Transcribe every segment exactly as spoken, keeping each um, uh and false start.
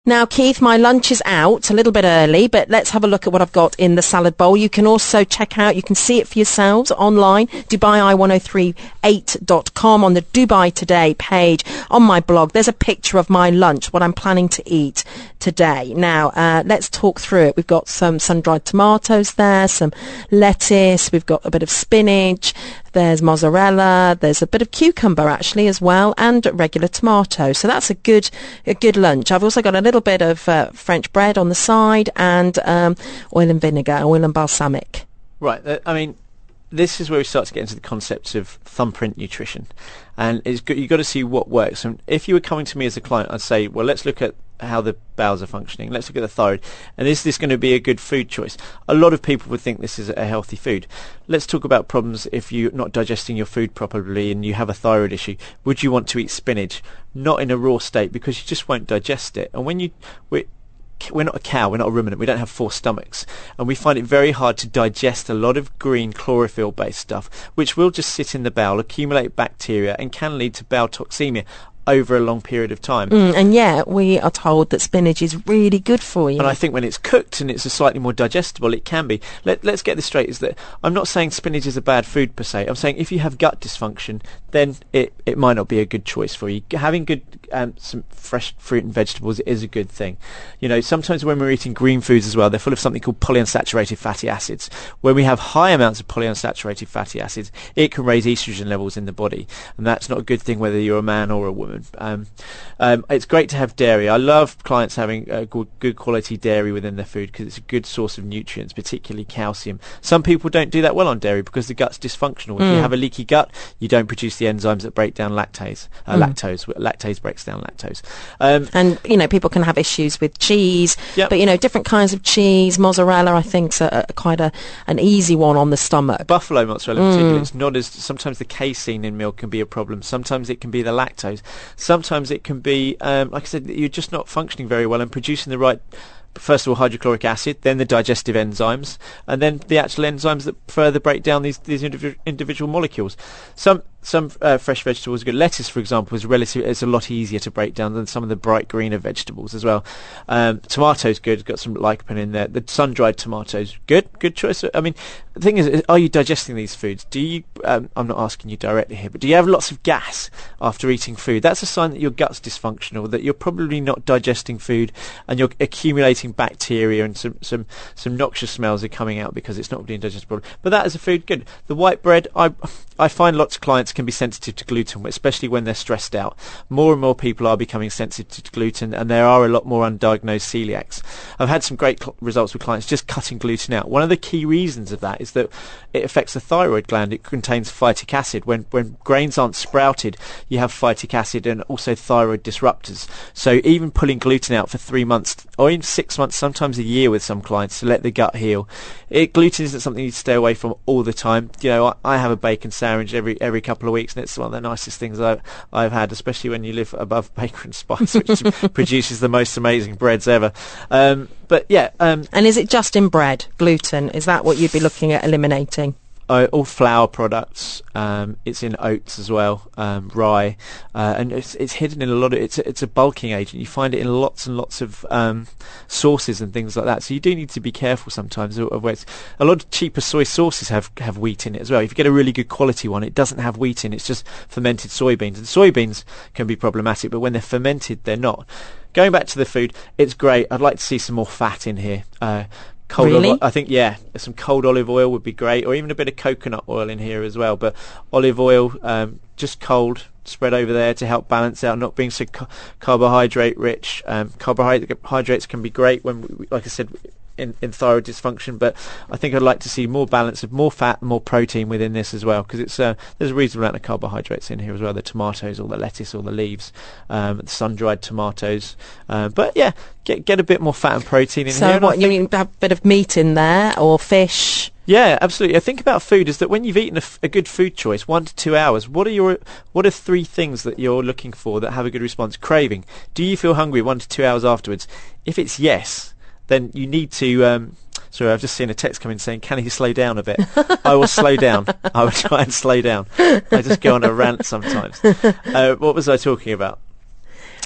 Now, Keith, my lunch is out a little bit early, but let's have a look at what I've got in the salad bowl. You can also check out, you can see it for yourselves online, Dubai I ten thirty-eight dot com on the Dubai Today page on my blog. There's a picture of my lunch, what I'm planning to eat today. Now, uh, let's talk through it. We've got some sun-dried tomatoes there, some lettuce, we've got a bit of spinach, there's mozzarella, there's a bit of cucumber actually as well, and regular tomato. So that's a good a good lunch. I've also got a little bit of uh, French bread on the side, and um, oil and vinegar, oil and balsamic. Right, uh, I mean, this is where we start to get into the concepts of thumbprint nutrition. And it's good, you've got to see what works. And if you were coming to me as a client, I'd say, well, let's look at how the bowels are functioning. Let's look at the thyroid. And is this going to be a good food choice? A lot of people would think this is a healthy food. Let's talk about problems if you're not digesting your food properly and you have a thyroid issue. Would you want to eat spinach? Not in a raw state, because you just won't digest it. And when you... We're, we're not a cow, we're not a ruminant, we don't have four stomachs, and we find it very hard to digest a lot of green chlorophyll based stuff, which will just sit in the bowel, accumulate bacteria, and can lead to bowel toxemia over a long period of time. Mm, and yet we are told that spinach is really good for you. And I think when it's cooked and it's a slightly more digestible, it can be. Let, let's get this straight, is that I'm not saying spinach is a bad food per se. I'm saying if you have gut dysfunction, then it, it might not be a good choice for you. Having good um, some fresh fruit and vegetables is a good thing. You know, sometimes when we're eating green foods as well, they're full of something called polyunsaturated fatty acids. When we have high amounts of polyunsaturated fatty acids, it can raise estrogen levels in the body, and that's not a good thing whether you're a man or a woman. Um, um, it's great to have dairy. I love clients having uh, good, good quality dairy within their food because it's a good source of nutrients, particularly calcium. Some people don't do that well on dairy because the gut's dysfunctional. If mm. you have a leaky gut, you don't produce the enzymes that break down lactase. Uh, mm. Lactose. Lactase breaks down lactose. Um, and, you know, people can have issues with cheese, yep. but, you know, different kinds of cheese. Mozzarella, I think, is a, a, quite a, an easy one on the stomach. Buffalo mozzarella, mm. particularly, it's not as... Sometimes the casein in milk can be a problem. Sometimes it can be the lactose. Sometimes it can be, um, like I said, you're just not functioning very well and producing the right, first of all, hydrochloric acid, then the digestive enzymes, and then the actual enzymes that further break down these these individual, individual molecules. Some some uh, fresh vegetables are good. Lettuce, for example, is relative. It's a lot easier to break down than some of the bright greener vegetables as well. Um, tomatoes good. Got some lycopene in there. The sun-dried tomatoes good. Good choice. I mean, the thing is, are you digesting these foods? Do you? Um, I'm not asking you directly here, but do you have lots of gas after eating food? That's a sign that your gut's dysfunctional. That you're probably not digesting food, and you're accumulating bacteria, and some some some noxious smells are coming out because it's not being digested properly. But that is a food good. The white bread, I I find lots of clients can be sensitive to gluten, especially when they're stressed out. More and more people are becoming sensitive to gluten, and there are a lot more undiagnosed celiacs. I've had some great cl- results with clients just cutting gluten out. One of the key reasons of that is that it affects the thyroid gland. It contains phytic acid. When when grains aren't sprouted, you have phytic acid and also thyroid disruptors. So even pulling gluten out for three months or even six months, sometimes a year with some clients to let the gut heal. It, gluten isn't something you stay away from all the time. You know, I, I have a bacon sandwich every every couple of weeks, and it's one of the nicest things I've, I've had, especially when you live above Baker and Spice, which produces the most amazing breads ever. Um, but yeah. Um, and is it just in bread, gluten? Is that what you'd be looking at eliminating? Uh, all flour products. Um, it's in oats as well, um, rye, uh, and it's, it's hidden in a lot of. It's a, it's a bulking agent. You find it in lots and lots of um, sauces and things like that. So you do need to be careful sometimes. Of where it's, a lot of cheaper soy sauces have have wheat in it as well. If you get a really good quality one, it doesn't have wheat in it. It's just fermented soybeans, and soybeans can be problematic. But when they're fermented, they're not. Going back to the food, it's great. I'd like to see some more fat in here. Uh, Cold really? Olive, I think, yeah, some cold olive oil would be great, or even a bit of coconut oil in here as well. But olive oil, um, just cold, spread over there to help balance out, not being so ca- carbohydrate rich. Um, carbohydrates can be great when, we, like I said, in, in thyroid dysfunction, but I think I'd like to see more balance of more fat, more protein within this as well, because it's uh, there's a reasonable amount of carbohydrates in here as well. The tomatoes, or the lettuce, or the leaves, um, the sun-dried tomatoes. Uh, but yeah, get get a bit more fat and protein in so here. So what, you mean have a bit of meat in there, or fish? Yeah, absolutely. I think about food is that when you've eaten a, f- a good food choice, one to two hours, what are your what are three things that you're looking for that have a good response? Craving. Do you feel hungry one to two hours afterwards? If it's yes, then you need to... Um, sorry, I've just seen a text come in saying, can he slow down a bit? I will slow down. I will try and slow down. I just go on a rant sometimes. Uh, what was I talking about?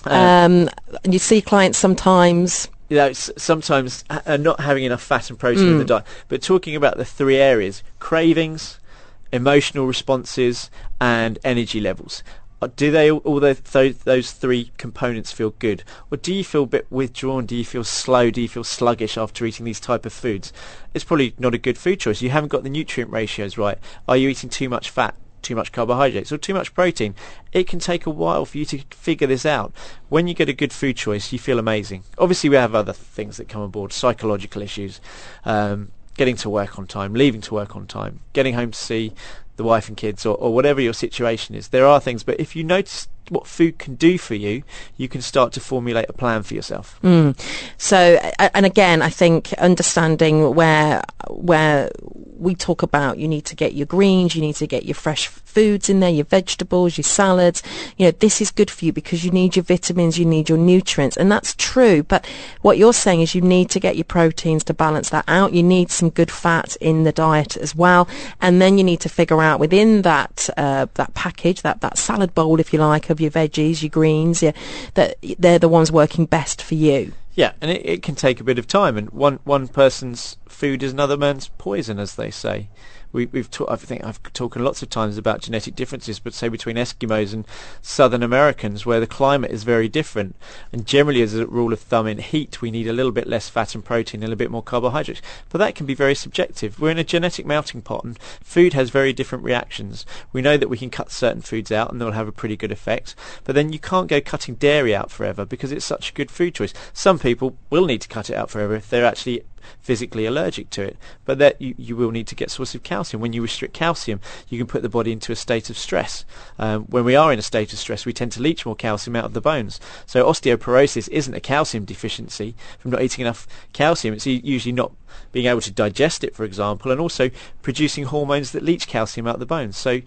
Um, and you see clients sometimes... You know, sometimes uh, not having enough fat and protein mm. in the diet. But talking about the three areas, cravings, emotional responses, and energy levels. Do they all those, those three components feel good? Or do you feel a bit withdrawn? Do you feel slow? Do you feel sluggish after eating these type of foods? It's probably not a good food choice. You haven't got the nutrient ratios right. Are you eating too much fat, too much carbohydrates, or too much protein? It can take a while for you to figure this out. When you get a good food choice, you feel amazing. Obviously, we have other things that come on board, psychological issues, um, getting to work on time, leaving to work on time, getting home to see the wife and kids, or, or whatever your situation is. There are things, but if you notice what food can do for you, you can start to formulate a plan for yourself. Mm. So, and again, I think understanding where where we talk about you need to get your greens, you need to get your fresh foods in there, your vegetables, your salads. You know, this is good for you because you need your vitamins, you need your nutrients, and that's true. But what you're saying is you need to get your proteins to balance that out. You need some good fat in the diet as well, and then you need to figure out within that uh, that package, that that salad bowl, if you like, of your veggies, your greens, yeah, that they're the ones working best for you. Yeah, and it, it can take a bit of time, and one one person's food is another man's poison, as they say. We, we've ta- I think I've talked lots of times about genetic differences, but say between Eskimos and Southern Americans, where the climate is very different. And generally, as a rule of thumb, in heat, we need a little bit less fat and protein, and a bit more carbohydrates. But that can be very subjective. We're in a genetic melting pot, and food has very different reactions. We know that we can cut certain foods out, and they'll have a pretty good effect. But then you can't go cutting dairy out forever because it's such a good food choice. Some people will need to cut it out forever if they're actually physically allergic to it, but that you, you will need to get source of calcium. When you restrict calcium, you can put the body into a state of stress. Um, when we are in a state of stress, we tend to leach more calcium out of the bones. So osteoporosis isn't a calcium deficiency from not eating enough calcium. It's usually not being able to digest it, for example, and also producing hormones that leach calcium out of the bones. So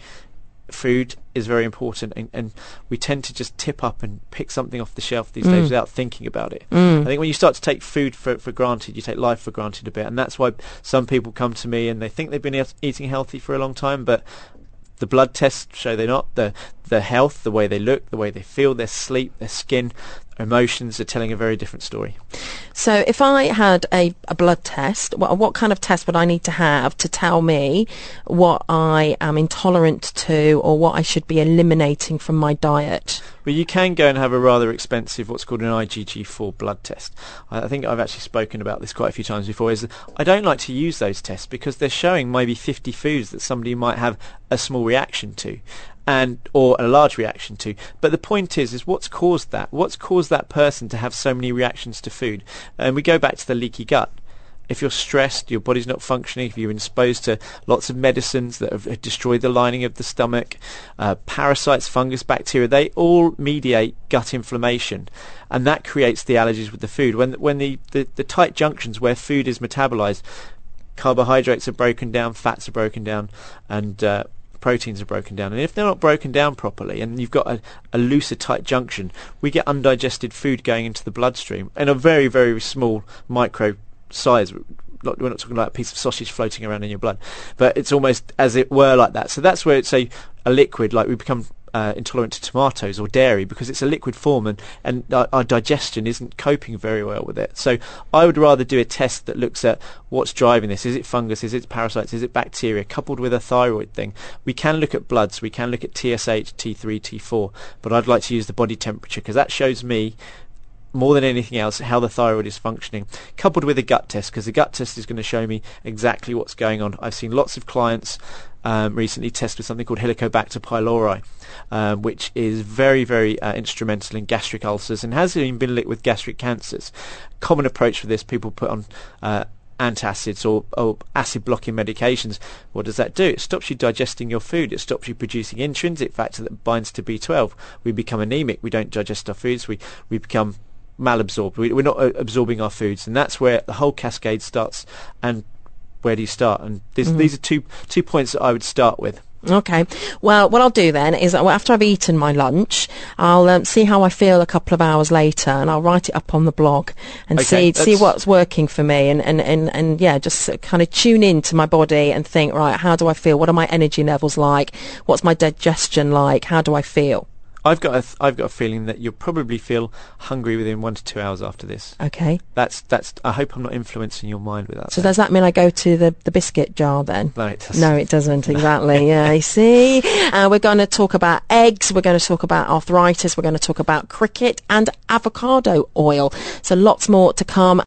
food is very important, and, and we tend to just tip up and pick something off the shelf these mm. days without thinking about it. Mm. I think when you start to take food for, for granted, you take life for granted a bit, and that's why some people come to me and they think they've been e- eating healthy for a long time, but the blood tests show they're not. The the health, the way they look, the way they feel, their sleep, their skin, emotions are telling a very different story. So if I had a, a blood test, what, what kind of test would I need to have to tell me what I am intolerant to or what I should be eliminating from my diet? Well, you can go and have a rather expensive what's called an I G G four blood test. I think I've actually spoken about this quite a few times before. Is I don't like to use those tests because they're showing maybe fifty foods that somebody might have a small reaction to, and or a large reaction to. But the point is, is what's caused that? What's caused that person to have so many reactions to food? And we go back to the leaky gut. If you're stressed, your body's not functioning, if you're exposed to lots of medicines that have destroyed the lining of the stomach, uh, parasites, fungus, bacteria, they all mediate gut inflammation, and that creates the allergies with the food. When when the, the, the tight junctions where food is metabolized, carbohydrates are broken down, fats are broken down, and uh, proteins are broken down. And if they're not broken down properly and you've got a, a looser tight junction, we get undigested food going into the bloodstream in a very, very small micro size. We're not talking like a piece of sausage floating around in your blood, but it's almost as it were like that. So that's where it's a, a liquid, like we become uh, intolerant to tomatoes or dairy because it's a liquid form, and, and our, our digestion isn't coping very well with it. So I would rather do a test that looks at what's driving this. Is it fungus? Is it parasites? Is it bacteria? Coupled with a thyroid thing. We can look at bloods. We can look at T S H, T three, T four, but I'd like to use the body temperature because that shows me more than anything else how the thyroid is functioning, coupled with a gut test, because the gut test is going to show me exactly what's going on. I've seen lots of clients um, recently test with something called Helicobacter pylori, um, which is very, very uh, instrumental in gastric ulcers and has even been linked with gastric cancers. Common approach for this, people put on uh, antacids or, or acid blocking medications. What does that do? It stops you digesting your food. It stops you producing intrinsic factor that binds to B twelve. We become anemic. We don't digest our foods. We, we become malabsorbed. We, we're not uh, absorbing our foods, and that's where the whole cascade starts. And where do you start? And this, mm-hmm. these are two two points that I would start with. Okay. Well, what I'll do then is uh, after I've eaten my lunch, I'll um, see how I feel a couple of hours later, and I'll write it up on the blog and okay, see see what's working for me, and, and, and, and yeah, just kind of tune in to my body and think, right, how do I feel? What are my energy levels like? What's my digestion like? How do I feel? I've got a th- I've got a feeling that you'll probably feel hungry within one to two hours after this. Okay. That's that's. I hope I'm not influencing your mind with that. So then. does that mean I go to the, the biscuit jar then? No, it doesn't. No, it doesn't. Exactly. Yeah, you see. Uh, we're going to talk about eggs. We're going to talk about arthritis. We're going to talk about cricket and avocado oil. So lots more to come.